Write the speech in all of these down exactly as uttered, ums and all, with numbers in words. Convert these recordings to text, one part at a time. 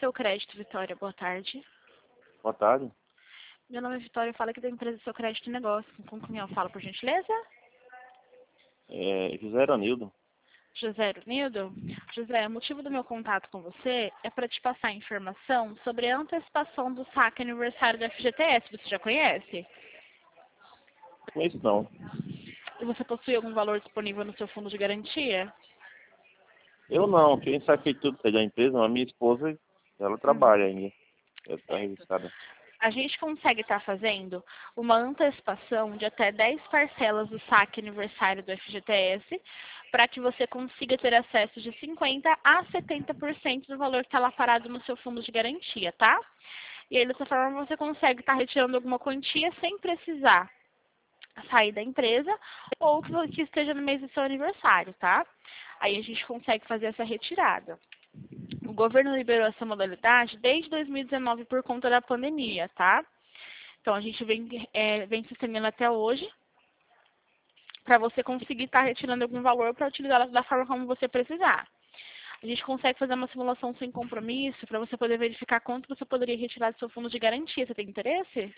seu crédito, Vitória. Boa tarde. Boa tarde. Meu nome é Vitória, fala aqui da empresa Seu Crédito e Negócio. Com quem eu falo, por gentileza? É, José Eranildo. José Eranildo? José, o motivo do meu contato com você é para te passar informação sobre a antecipação do saque aniversário da F G T S. Você já conhece? Com isso não. E você possui algum valor disponível no seu fundo de garantia? Eu não. Quem sabe que tudo é da empresa, mas minha esposa, ela trabalha Hum. ainda. Ela está registrada. A gente consegue estar fazendo uma antecipação de até dez parcelas do saque aniversário do F G T S para que você consiga ter acesso de cinquenta por cento a setenta por cento do valor que está lá parado no seu fundo de garantia, tá? E aí, dessa forma, você consegue estar retirando alguma quantia sem precisar sair da empresa ou que que esteja no mês do seu aniversário, tá? Aí a gente consegue fazer essa retirada. O governo liberou essa modalidade desde dois mil e dezenove por conta da pandemia, tá? Então, a gente vem, é, vem se estendendo até hoje para você conseguir estar retirando algum valor para utilizar da forma como você precisar. A gente consegue fazer uma simulação sem compromisso para você poder verificar quanto você poderia retirar do seu fundo de garantia. Você tem interesse?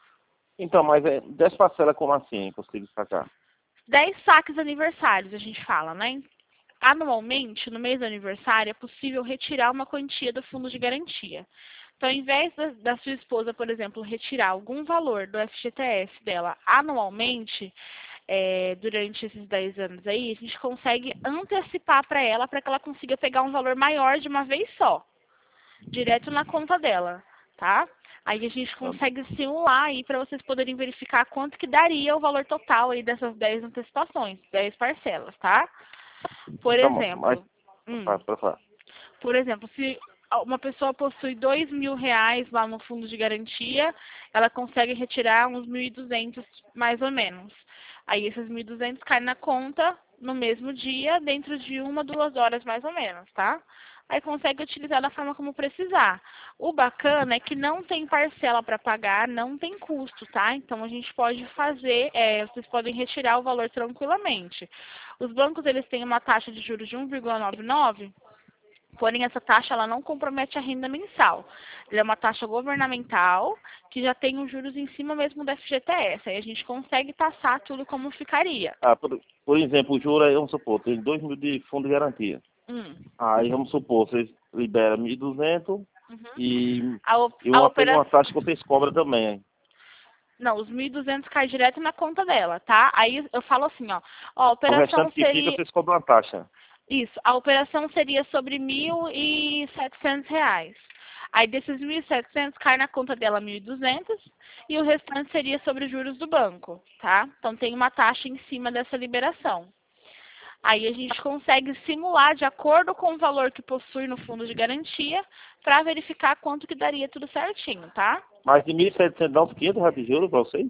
Então, mas é dez parcelas como assim, consigo sacar? dez saques aniversários, a gente fala, né? Anualmente, no mês do aniversário, é possível retirar uma quantia do fundo de garantia. Então, ao invés da, da sua esposa, por exemplo, retirar algum valor do F G T S dela anualmente, é, durante esses dez anos aí, a gente consegue antecipar para ela, para que ela consiga pegar um valor maior de uma vez só, direto na conta dela, tá? Aí a gente consegue simular aí para vocês poderem verificar quanto que daria o valor total aí dessas dez antecipações, dez parcelas, tá? Por Tá bom, mas... exemplo, hum, Fala, pode falar. por exemplo, se uma pessoa possui dois mil reais lá no fundo de garantia, ela consegue retirar uns mil e duzentos mais ou menos. Aí esses mil e duzentos caem na conta no mesmo dia, dentro de uma, duas horas mais ou menos, tá? Aí consegue utilizar da forma como precisar. O bacana é que não tem parcela para pagar, não tem custo, tá? Então a gente pode fazer, é, vocês podem retirar o valor tranquilamente. Os bancos, eles têm uma taxa de juros de um vírgula noventa e nove, porém essa taxa ela não compromete a renda mensal. Ela é uma taxa governamental que já tem os juros em cima mesmo do F G T S. Aí a gente consegue taxar tudo como ficaria. Ah, por, por exemplo, o juro aí, vamos supor, tem dois mil de fundo de garantia. Hum. Aí, vamos supor, vocês liberam mil e duzentos Uhum. e, A, op e a uma, tem uma operação... taxa que vocês cobram também. Não, os mil e duzentos cai direto na conta dela, tá? Aí eu falo assim, ó, ó a O operação restante que fica, seria... vocês cobram uma taxa. Isso, a operação seria sobre mil e setecentos reais. Aí desses mil e setecentos cai na conta dela mil e duzentos e o restante seria sobre os juros do banco, tá? Então tem uma taxa em cima dessa liberação. Aí a gente consegue simular de acordo com o valor que possui no fundo de garantia para verificar quanto que daria tudo certinho, tá? Mas de mil e setecentos dá uns quinhentos reais de juros para vocês?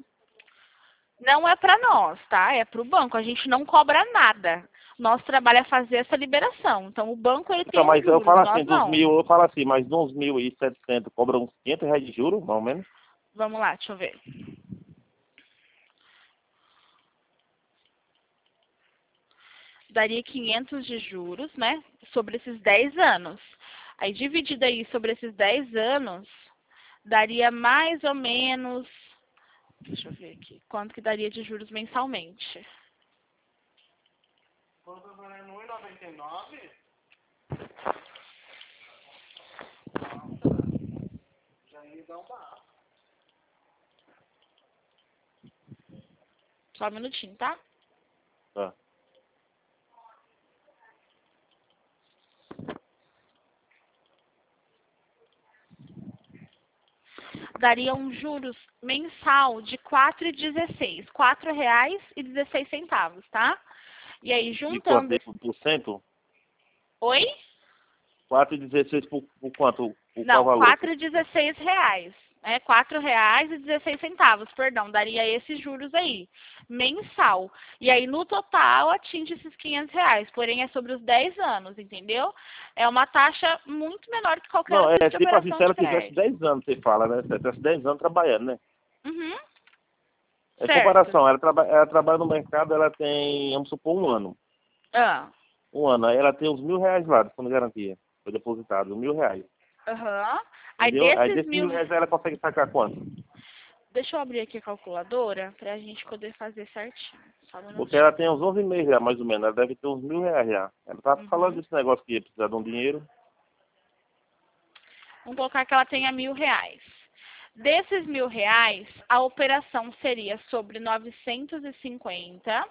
Não é para nós, tá? É para o banco. A gente não cobra nada. Nosso trabalho é fazer essa liberação. Então, o banco ele tem Então, os mas eu juros, falo assim, nós dos não. mil, eu falo assim, mas de uns mil e setecentos cobra uns quinhentos reais de juros, mais ou menos? Vamos lá, deixa eu ver. Daria quinhentos de juros, né? Sobre esses dez anos. Aí, dividido aí sobre esses dez anos, daria mais ou menos... Deixa eu ver aqui. Quanto que daria de juros mensalmente? Quando vai no um e noventa e nove, já ia dar um barato. Só um minutinho, tá? Tá. Daria um juros mensal de quatro e dezesseis. quatro reais e dezesseis centavos, tá? E aí, E quanto juntando... é por por cento? Oi? quatro e dezesseis por, por quanto? Por qual Não, valor? quatro e dezesseis reais. É, quatro reais e dezesseis centavos, perdão, daria esses juros aí, mensal. E aí, no total, atinge esses quinhentos reais, porém é sobre os dez anos, entendeu? É uma taxa muito menor que qualquer Não, outro tipo é de tipo assim, operação se de ela tivesse crédito. dez anos, você fala, né? Se ela tivesse dez anos trabalhando, né? Uhum, É certo. comparação, ela, traba, ela trabalha no mercado, ela tem, vamos supor, um ano. Ah, Um ano, aí ela tem uns mil reais lá, de fundo de garantia. Foi depositado, mil reais. Aham. Aí Entendeu? Aí desses desses mil mil... reais ela consegue sacar quanto? Deixa eu abrir aqui a calculadora pra gente poder fazer certinho. Só um Porque minutinho. ela tem uns onze meses já, mais ou menos. Ela deve ter uns mil reais já. Ela tá Uhum. falando desse negócio que ia precisar de um dinheiro. Vamos colocar que ela tenha mil reais. Desses mil reais, a operação seria sobre novecentos e cinquenta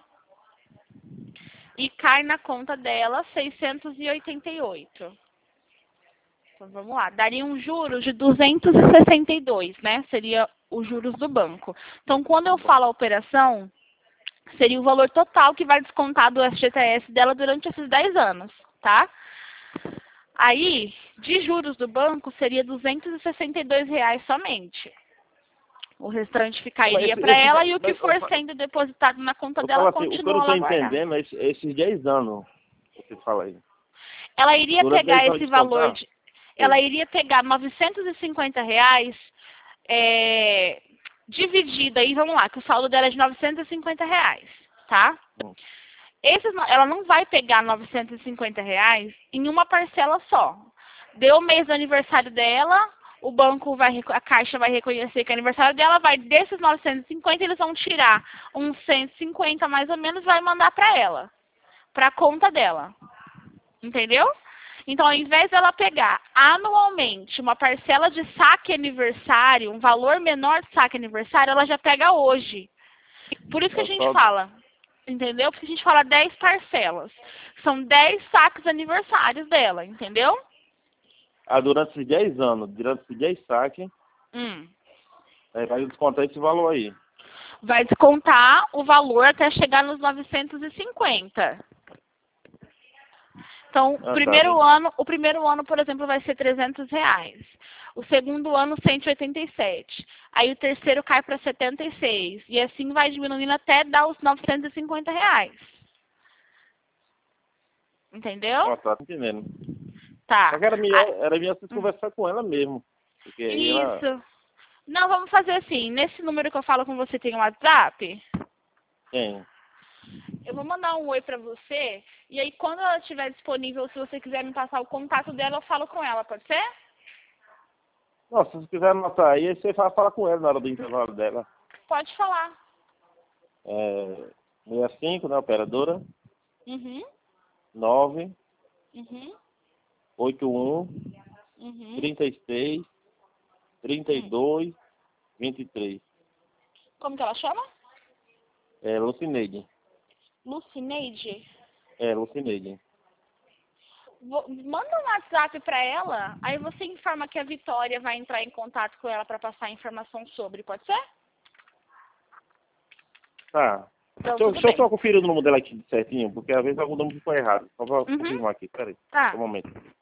e cai na conta dela seiscentos e oitenta e oito. Então vamos lá, daria um juros de duzentos e sessenta e dois, né? Seria os juros do banco. Então quando eu falo a operação, seria o valor total que vai descontar do F G T S dela durante esses dez anos, tá? Aí, de juros do banco, seria duzentos e sessenta e dois reais somente. O restante ficaria Esse, para esse, ela e o que mas for eu, fa- sendo depositado na conta eu dela falo assim, o que eu continua não tô lá guardado. entendendo é esse- é esses dez anos que você fala aí. Ela iria Durante pegar dez anos esse valor, descontar? de, ela Sim. iria pegar novecentos e cinquenta reais é, dividido aí, vamos lá, que o saldo dela é de novecentos e cinquenta reais, tá? Hum. Esses, no- ela não vai pegar novecentos e cinquenta reais em uma parcela só. Deu o mês do aniversário dela, o banco vai, reco- a Caixa vai reconhecer que é aniversário dela, vai desses novecentos e cinquenta, eles vão tirar uns cento e cinquenta mais ou menos, vai mandar para ela, para a conta dela. Entendeu? Então, ao invés dela pegar anualmente uma parcela de saque aniversário, um valor menor de saque aniversário, ela já pega hoje. Por isso que É a o gente saldo. fala, entendeu? Porque a gente fala dez parcelas. São dez saques aniversários dela, entendeu? Ah, durante esses dez anos, durante esses dez saques, Hum. aí vai descontar esse valor aí. Vai descontar o valor até chegar nos novecentos e cinquenta. Então, o Ah, tá primeiro bem. ano, o primeiro ano, por exemplo, vai ser trezentos reais. O segundo ano, cento e oitenta e sete. Aí o terceiro cai para setenta e seis. E assim vai diminuindo até dar os novecentos e cinquenta reais. Entendeu? Ah, tá, tô entendendo. Tá. Só que era melhor, Ah, era melhor você hum. conversar com ela mesmo. Porque aí ela Isso. Não, vamos fazer assim. Nesse número que eu falo com você tem um WhatsApp? tem. Eu vou mandar um oi pra você. E aí, quando ela estiver disponível, se você quiser me passar o contato dela, eu falo com ela, pode ser? Não, se você quiser anotar aí, aí você fala, fala com ela na hora do intervalo dela. Pode falar. É, sessenta e cinco, né, operadora? Uhum. nove Uhum. oito um Uhum. trinta e seis trinta e dois vinte e três. Como que ela chama? É Lucineide. Lucineide. É, Lucineide. Vou- Manda um WhatsApp pra ela, aí você informa que a Vitória vai entrar em contato com ela pra passar a informação sobre, pode ser? Tá. Então, Deixa, eu- tudo deixa eu bem. só conferir o número dela aqui certinho, porque às vezes algum número ficou errado. Só pra Uhum. confirmar aqui, peraí. Tá. Só um momento.